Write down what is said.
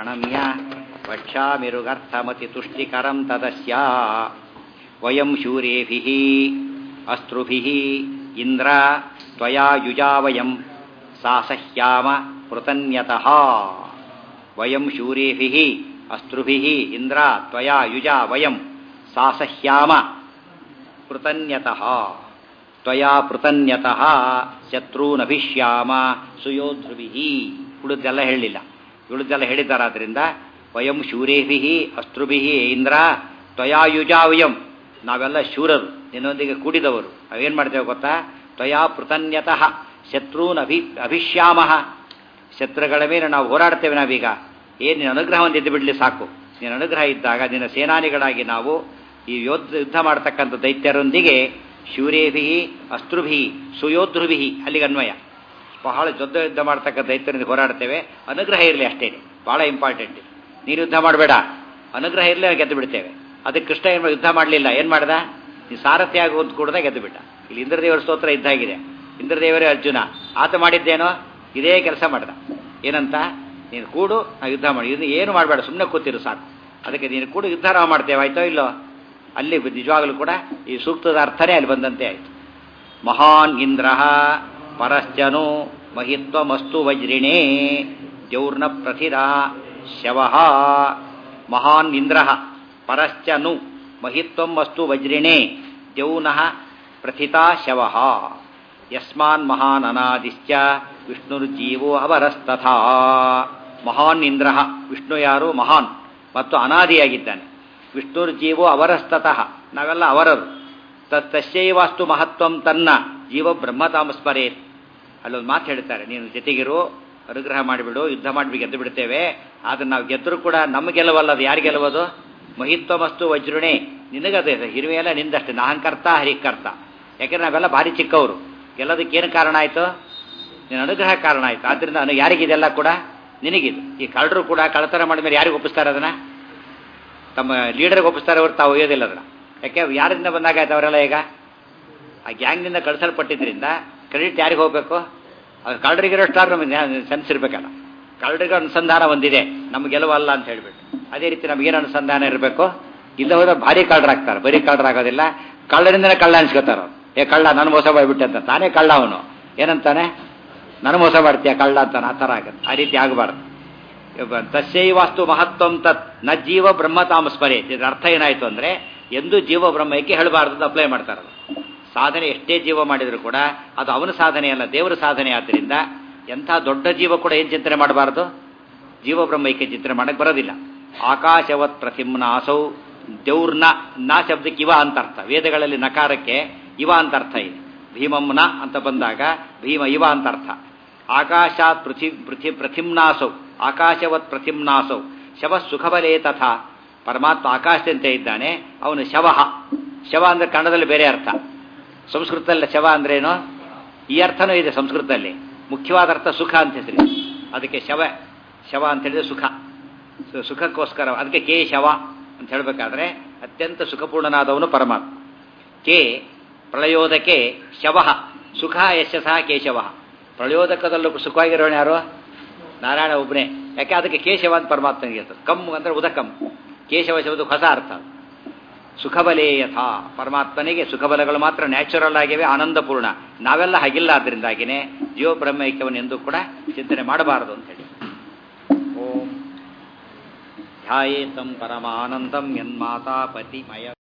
ಪ್ರಣಮ್ಯ ವಕ್ಷ್ಯಾಮಿರುಗರ್ಥಮತಿ ತುಷ್ಟಿಕರಂ ತದಸ್ಯ ವಯಂ ಶೂರೇಭಿಃ ಅಸ್ತ್ರುಭಿಃ ಇಂದ್ರ ತ್ವಯಾ ಯುಜಾ ವಯಂ ಸಾಸಹ್ಯಾಮ ಪೃತನ್ಯತಃ ವಯಂ ಶೂರೇಭಿಃ ಅಸ್ತ್ರುಭಿಃ ಇಂದ್ರ ತ್ವಯಾ ಯುಜಾ ವಯಂ ಸಾಸಹ್ಯಾಮ ಪೃತನ್ಯತಃ ತ್ವಯಾ ಪೃತನ್ಯತಃ ಶತ್ರುನಭಿಶ್ಯಾಮ ಸುಯೋಧೃಭಿಃ. ಉಳಿದೆಲ್ಲ ಹೇಳಿಲ್ಲ, ಉಳಿದೆಲ್ಲ ಹೇಳಿದ್ದಾರಾದ್ರಿಂದ ವಯಂ ಶೂರೇಭಿಃ ಅಸ್ತ್ರುಭಿಃ ಇಂದ್ರ ತ್ವಯಾ ಯುಜಾ ವಯಂ, ನಾವೆಲ್ಲ ಶೂರರು, ನಿನ್ನೊಂದಿಗೆ ಕೂಡಿದವರು. ನಾವೇನು ಮಾಡ್ತೇವೆ ಗೊತ್ತಾ? ತ್ವಯಾ ಪೃತನ್ಯತಃ ಶತ್ರುನ್ ಅಭಿಶ್ಯಾಮಃ, ಶತ್ರುಗಳ ಮೇಲೆ ನಾವು ಹೋರಾಡ್ತೇವೆ. ನಾವೀಗ ಏನು ನಿನ್ನ ಅನುಗ್ರಹ ಹೊಂದಿದ್ದು ಬಿಡಲಿ ಸಾಕು. ನಿನ್ನ ಅನುಗ್ರಹ ಇದ್ದಾಗ ನಿನ್ನ ಸೇನಾನಿಗಳಾಗಿ ನಾವು ಈ ಯುದ್ಧ ಮಾಡ್ತಕ್ಕಂಥ ದೈತ್ಯರೊಂದಿಗೆ ಶೂರೇಭಿ ಅಸ್ತ್ರುಭಿ ಸುಯೋಧೃಭಿ, ಅಲ್ಲಿಗೆ ಅನ್ವಯ. ಬಹಳ ದೊಡ್ಡ ಯುದ್ಧ ಮಾಡ್ತಕ್ಕಂಥ ದೈತ್ಯರಿಂದ ಹೋರಾಡ್ತೇವೆ, ಅನುಗ್ರಹ ಇರಲಿ ಅಷ್ಟೇ, ಭಾಳ ಇಂಪಾರ್ಟೆಂಟ್. ನೀನು ಯುದ್ಧ ಮಾಡಬೇಡ, ಅನುಗ್ರಹ ಇರಲಿ, ಗೆದ್ದು ಬಿಡ್ತೇವೆ. ಅದಕ್ಕೆ ಕೃಷ್ಣ ಏನು ಯುದ್ಧ ಮಾಡಲಿಲ್ಲ, ಏನು ಮಾಡ್ದ? ನೀ ಸಾರಥಿಯಾಗಿ ಹೊಂದು ಕೂಡದ ಗೆದ್ದು ಬಿಟ್ಟ. ಇಲ್ಲಿ ಇಂದ್ರದೇವರ ಸ್ತೋತ್ರ ಇದ್ದಾಗಿದೆ. ಇಂದ್ರದೇವರೇ ಅರ್ಜುನ, ಆತ ಮಾಡಿದ್ದೇನೋ ಇದೇ ಕೆಲಸ ಮಾಡ್ದ. ಏನಂತ? ನೀನು ಕೂಡು, ನಾವು ಯುದ್ಧ ಮಾಡಿ, ಇದನ್ನು ಏನು ಮಾಡಬೇಡ, ಸುಮ್ಮನೆ ಕೂತಿರು ಸಾಕು. ಅದಕ್ಕೆ ನೀನು ಕೂಡು ಯುದ್ಧ ನಾವು ಮಾಡ್ತೇವೆ, ಆಯ್ತೋ ಇಲ್ಲೋ? ಅಲ್ಲಿ ನಿಜವಾಗಲೂ ಕೂಡ ಈ ಸೂಕ್ತದ ಅರ್ಥನೇ ಅಲ್ಲಿ ಬಂದಂತೆ ಆಯಿತು. ಮಹಾನ್ ಇಂದ್ರ ಪರಶ್ಚನು ಮಹಿತ್ವಮಸ್ತು ವಜ್ರಿಣೇ ಜೌರ್ನ ಪ್ರಥಿರ ಶವಃ. ಮಹಾನ್ ಇಂದ್ರ ಪರಶ್ಚನು ಮಹಿತ್ವಂ ಅಸ್ತು ವಜ್ರಿಣೇ ಜೌನಃ ಪ್ರಥಿತಾ ಶವಃ. ಯಸ್ಮಾನ್ ಮಹಾನ್ ಅನಾದಿಶ್ಚ ವಿಷ್ಣುರ್ಜೀವೋ ಅವರಸ್ತಥಾ. ಮಹಾನ್ ಇಂದ್ರ, ವಿಷ್ಣು ಯಾರು? ಮಹಾನ್ ಮತ್ತು ಅನಾದಿಯಾಗಿದ್ದಾನೆ. ವಿಷ್ಣುರ್ಜೀವೋ ಅವರಸ್ತತಃ, ನಾವೆಲ್ಲ ಅವರರು. ತಸ್ಯೈವಾಸ್ತು ಮಹತ್ವಂ ತನ್ನ ಜೀವ ಬ್ರಹ್ಮತಾಮಸ್ಮರೇತ್. ಅಲ್ಲೊಂದು ಮಾತು ಹೇಳ್ತಾರೆ, ನೀನು ಜೊತೆಗಿರು, ಅನುಗ್ರಹ ಮಾಡಿಬಿಡು, ಯುದ್ಧ ಮಾಡಿ ಗೆದ್ದು ಬಿಡ್ತೇವೆ. ಆದರೆ ನಾವು ಗೆದ್ದರೂ ಕೂಡ ನಮ್ಮ ಗೆಲುವಲ್ಲ, ಅದು ಯಾರು ಗೆಲುವುದು? ಮಹಿತ್ವಮಸ್ತು ವಜ್ರುಣೆ, ನಿನಗದೇ ಹಿರಿಮೆಯಲ್ಲ ನಿಂದಷ್ಟೇ, ನಾಹಂಕರ್ತ ಹರಿಕರ್ತ. ಯಾಕೆಂದ್ರೆ ನಾವೆಲ್ಲ ಭಾರಿ ಚಿಕ್ಕವರು. ಗೆಲ್ಲೋದಕ್ಕೇನು ಕಾರಣ ಆಯಿತು? ನಿನ್ನ ಅನುಗ್ರಹ ಕಾರಣ ಆಯಿತು. ಆದ್ದರಿಂದ ಯಾರಿಗಿದೆಲ್ಲ ಕೂಡ ನಿನಗಿದು. ಈ ಕಳ್ಳರು ಕೂಡ ಕಳ್ಳತನ ಮಾಡಿದ ಮೇಲೆ ಯಾರಿಗೆ ಒಪ್ಪಿಸ್ತಾರೆ? ಅದನ್ನು ತಮ್ಮ ಲೀಡರ್ಗೆ ಒಪ್ಪಿಸ್ತಾರೆ, ಅವರು ತಾವು ಒಯ್ಯೋದಿಲ್ಲ ಅದನ್ನು. ಯಾಕೆ? ಯಾರಿಂದ ಬಂದಾಗಾಯ್ತು ಅವರೆಲ್ಲ? ಈಗ ಆ ಗ್ಯಾಂಗ್ನಿಂದ ಕಳಿಸಲ್ಪಟ್ಟಿದ್ದರಿಂದ ಕ್ರೆಡಿಟ್ ಯಾರಿಗೆ ಹೋಗಬೇಕು? ಅದು ಕಳ್ಳರಿಗಿರೋಷ್ಟಾರು ನಮಗೆ ಸೆನ್ಸ್ ಇರಬೇಕಲ್ಲ. ಕಳ್ಳರಿಗೆ ಅನುಸಂಧಾನ ಒಂದಿದೆ, ನಮ್ಗೆ ಗೆಲುವಲ್ಲ ಅಂತ ಹೇಳಿಬಿಟ್ಟು. ಅದೇ ರೀತಿ ನಮಗೇನು ಅನುಸಂಧಾನ ಇರಬೇಕು? ಇಲ್ಲ ಹೋದ್ರೆ ಭಾರಿ ಕಳ್ಳರಾಗ್ತಾರೆ. ಬರೀ ಕಳ್ಳರಾಗೋದಿಲ್ಲ, ಕಳ್ಳರಿಂದನೇ ಕಳ್ಳ ಅನ್ಸ್ಕೊತಾರ. ಕಳ್ಳ ನಾನು ಮೋಸ ಮಾಡಿಬಿಟ್ಟೆ ಅಂತ, ತಾನೇ ಕಳ್ಳ ಅವನು. ಏನಂತಾನೆ? ನಾನು ಮೋಸ ಮಾಡ್ತೀಯ ಕಳ್ಳ ಅಂತಾನೆ. ಆ ಥರ ಆಗುತ್ತೆ. ಆ ರೀತಿ ಆಗಬಾರ್ದು. ತಸ್ಯೈವಾಸ್ತು ಮಹತ್ವಂ ತತ್ ನ ಜೀವ ಬ್ರಹ್ಮ ತಾಮಸ್ಮರೆ. ಇದರ ಅರ್ಥ ಏನಾಯಿತು ಅಂದರೆ, ಎಂದು ಜೀವ ಬ್ರಹ್ಮಕ್ಕೆ ಹೇಳಬಾರ್ದು ಅಂತ ಅಪ್ಲೈ ಮಾಡ್ತಾರೆ. ಸಾಧನೆ ಎಷ್ಟೇ ಜೀವ ಮಾಡಿದರೂ ಕೂಡ ಅದು ಅವನ ಸಾಧನೆ ಅಲ್ಲ, ದೇವರ ಸಾಧನೆ. ಆದ್ದರಿಂದ ಎಂಥ ದೊಡ್ಡ ಜೀವ ಕೂಡ ಏನು ಚಿಂತನೆ ಮಾಡಬಾರ್ದು? ಜೀವ ಬ್ರಹ್ಮಕ್ಕೆ ಚಿಂತನೆ ಮಾಡಕ್ಕೆ ಬರೋದಿಲ್ಲ. ಆಕಾಶವತ್ ಪ್ರತಿಮ್ನಾಸೌ ದೇವ್ರನ ನಾ ಶಬ್ದಕ್ಕೆ ಇವ ಅಂತ ಅರ್ಥ. ವೇದಗಳಲ್ಲಿ ನಕಾರಕ್ಕೆ ಇವ ಅಂತ ಅರ್ಥ ಇದೆ. ಭೀಮಂನ ಅಂತ ಬಂದಾಗ ಭೀಮ ಇವ ಅಂತ ಅರ್ಥ. ಆಕಾಶಾತ್ ಪ್ರತಿಮ್ನಾಸೌ, ಆಕಾಶವತ್ ಪ್ರತಿಮ್ನಾಸೌ ಶವ ಸುಖಬಲೇ ತಥಾ. ಪರಮಾತ್ಮ ಆಕಾಶದಂತೆ ಇದ್ದಾನೆ, ಅವನು ಶವಃ. ಶವ ಅಂದರೆ ಕನ್ನಡದಲ್ಲಿ ಬೇರೆ ಅರ್ಥ, ಸಂಸ್ಕೃತದಲ್ಲಿ ಶವ ಅಂದ್ರೇನು ಈ ಅರ್ಥನೂ ಇದೆ. ಸಂಸ್ಕೃತದಲ್ಲಿ ಮುಖ್ಯವಾದ ಅರ್ಥ ಸುಖ ಅಂತ ಹೆಸರು. ಅದಕ್ಕೆ ಶವ ಅಂತ ಹೇಳಿದ್ರೆ ಸುಖ, ಸುಖಕ್ಕೋಸ್ಕರ. ಅದಕ್ಕೆ ಕೇಶವ ಅಂತ ಹೇಳಬೇಕಾದ್ರೆ ಅತ್ಯಂತ ಸುಖಪೂರ್ಣನಾದವನು ಪರಮಾತ್ಮ. ಪ್ರಳಯೋದಕ್ಕೆ ಶವಃ ಸುಖ ಯಶಸಃ ಕೇಶವ. ಪ್ರಳಯೋದಕದಲ್ಲೂ ಸುಖವಾಗಿರೋಣ ಯಾರು? ನಾರಾಯಣ ಒಬ್ಬನೇ. ಯಾಕೆ? ಅದಕ್ಕೆ ಕೇಶವ ಅಂತ ಪರಮಾತ್ಮನಿಗೆ ಇರ್ತದೆ. ಕಮ್ ಅಂದರೆ ಉದಕಂ, ಕೇಶವ ಶಬ್ದ ಹೊಸ ಅರ್ಥ. ಸುಖಬಲೇ ಯಥಾ, ಪರಮಾತ್ಮನಿಗೆ ಸುಖಬಲಗಳು ಮಾತ್ರ ನ್ಯಾಚುರಲ್ ಆಗಿವೆ, ಆನಂದಪೂರ್ಣ. ನಾವೆಲ್ಲ ಹಾಗಿಲ್ಲ. ಆದ್ದರಿಂದಾಗಿನೇ ಜೀವ ಬ್ರಹ್ಮೈಕ್ಯವನ್ನು ಎಂದೂ ಕೂಡ ಚಿಂತನೆ ಮಾಡಬಾರದು ಅಂತ ಹೇಳಿ. ಓಂ ಧ್ಯಾಯೇತಂ ಪರಮಾನಂದಂ ಯನ್ಮಾತಾ ಪತಿಮಯ